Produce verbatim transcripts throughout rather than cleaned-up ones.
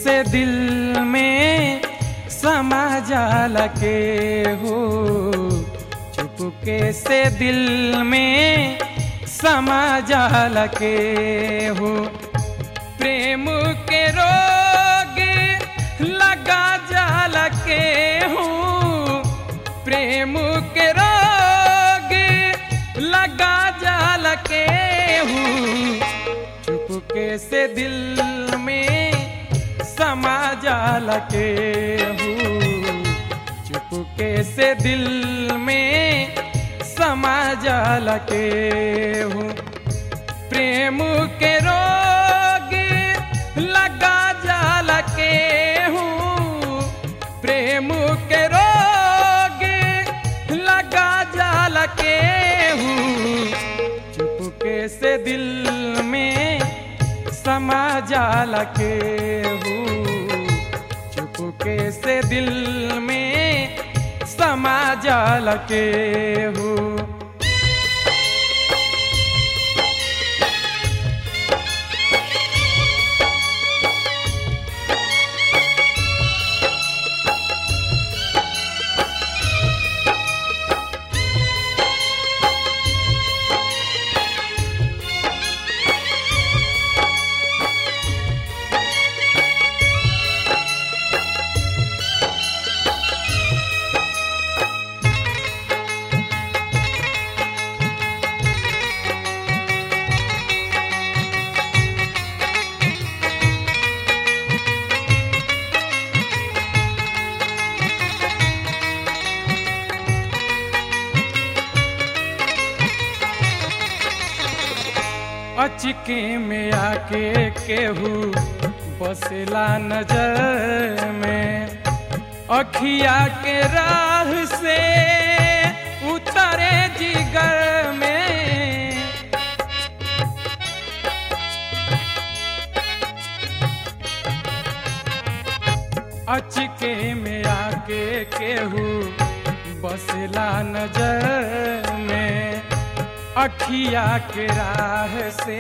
से दिल में समा जाला के हो, चुपके से दिल में समा जाला के हो। प्रेम के रोग लगा जाला के हो, प्रेम के रोग लगा जाला के हो, चुपके से दिल में समा जाला के हो, चुपके से दिल में समा जाला के हो। प्रेम के रोग लगा जाला के हो, प्रेम के रोग लगा जाला के हो, चुपके से दिल में समा जाला के हो, चुपके से दिल में समा जाला के हो। अचके में आके केहू बसला नजर में, अखिया के राह से उतरे जिगर में। अचके में आके केहू बसला नजर में, अखिया के राह से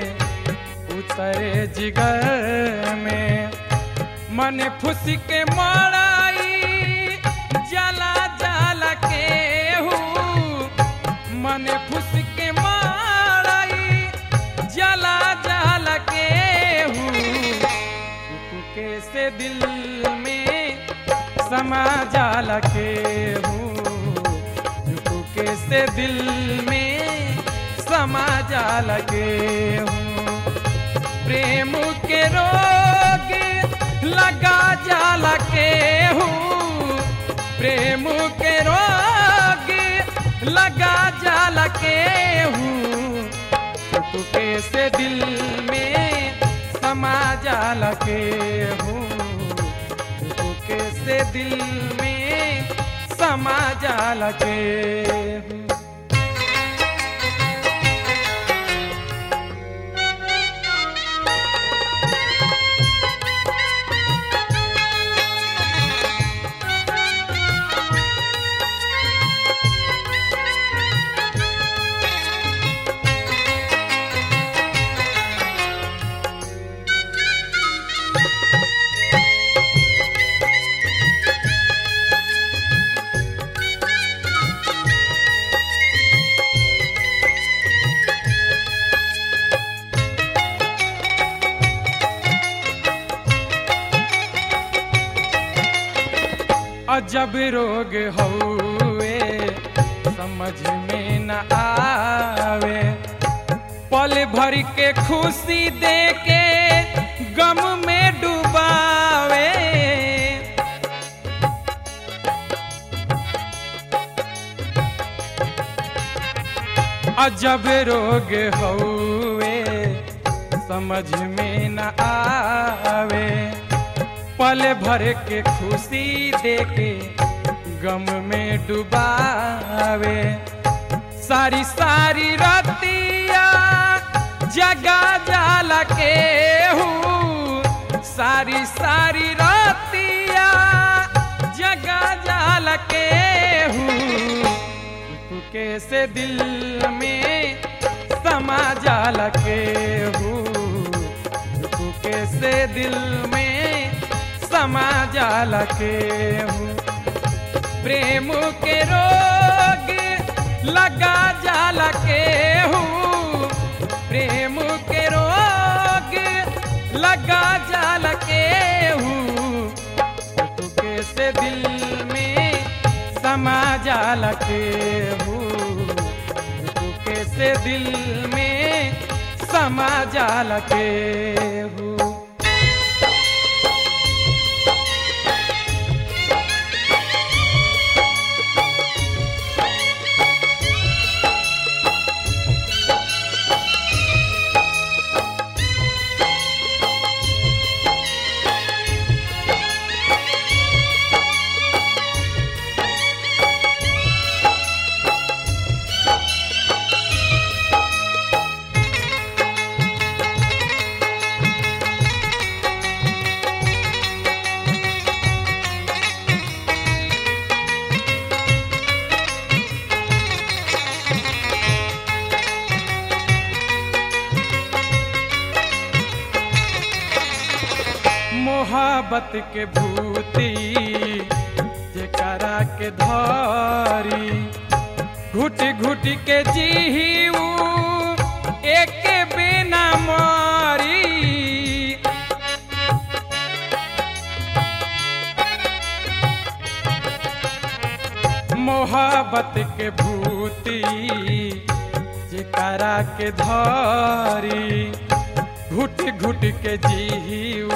उतरे जिगर में। मन फुस के मड़ाई जला जाला के हूँ, मन फुस के मड़ाई जला जाला के हूँ, चुपके से दिल में समा जाला के हूँ, चुपके से दिल में समा जाला के हूँ। प्रेम के रोग लगा जाला के हूँ, प्रेम के रोग लगा जाला के हूँ, चुपके से दिल में समा जाला के हूँ, चुपके से दिल में समा जाला के हूँ। अजब रोग हउए समझ में न आवे, पल भर के खुशी दे के गम में डुबावे। अजब रोग हउए समझ में न आवे, पल भर के खुशी देके गम में डुबावे। सारी सारी रातिया जगा जाला के हूँ, सारी सारी रातिया जगा जाला के हूँ, चुपके से दिल में समा जाला के हूँ, चुपके से दिल में समा जाल केहू प्रेम के रोग लगा जाल केहू प्रेम के रोग लगा जाल केहू तुके से दिल में समा जाल केहू तुके से दिल में समा जाल केहू मोहब्बत के भूती जेकरा के धारी घुट घुट के जीऊ एक बिना मारी मोहब्बत के भूती जेकरा के धारी घुट घुट के जीऊ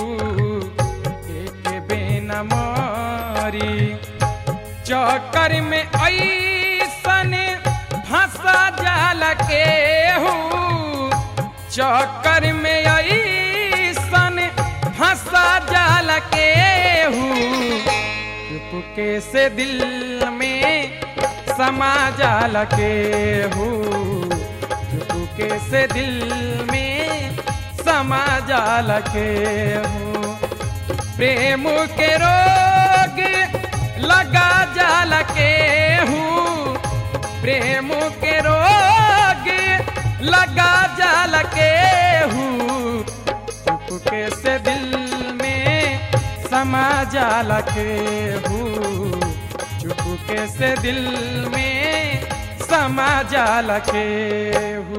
मारी चक्कर में ऐसन फंसा जाल केहू चक्कर में ऐसन फंसा जाल केहू चुपके से दिल में समा जाल केहू चुपके से दिल में समा जाल केहू प्रेम के रोग लगा जाल केहू प्रेम के रोग लगा जाल केहू चुपके से दिल में समा जाल केहू चुपके से दिल में समा जाल केहू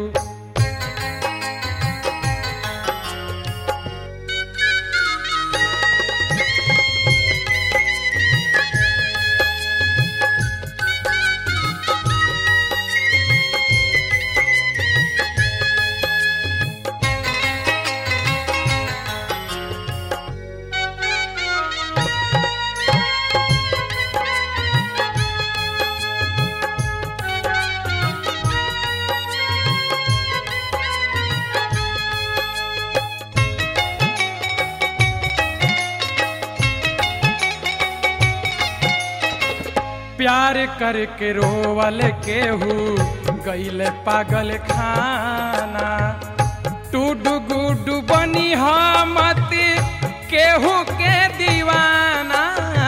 प्यार करके रोवल केहू गईल पागल खाना टूडू गुडू बनी हमत केहू के दीवाना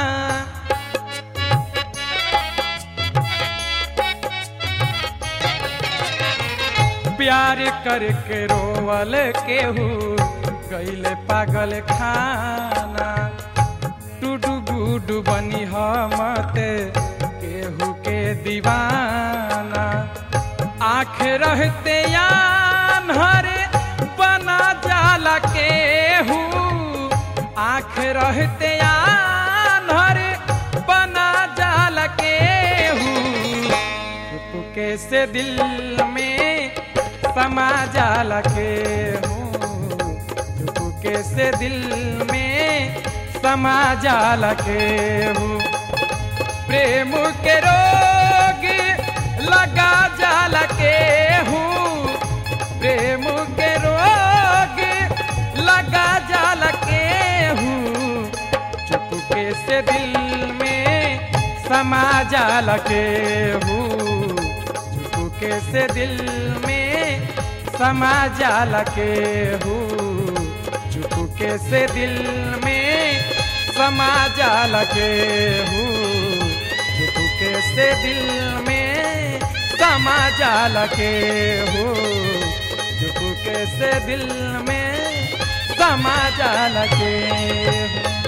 प्यार करके रोवल केहू गईल पागल खाना टूडू गुडू बनी हमत केहू के दीवाना आँख रहते यानहर बना जाल केहू आँख रहते यानहर बना जाल केहू चुपके से दिल में समा जाल केहू चुपके से दिल में समा जाल केहू प्रेम के रोग लगा जाल केहू प्रेम के रोग लगा जाल केहू चुपके से दिल में समा जाल केहू चुपके से दिल में समा जाल केहू चुपके से दिल में समा जाल केहू चुपके से दिल में समा जाल केहू चुपके से दिल में समा जाल केहू।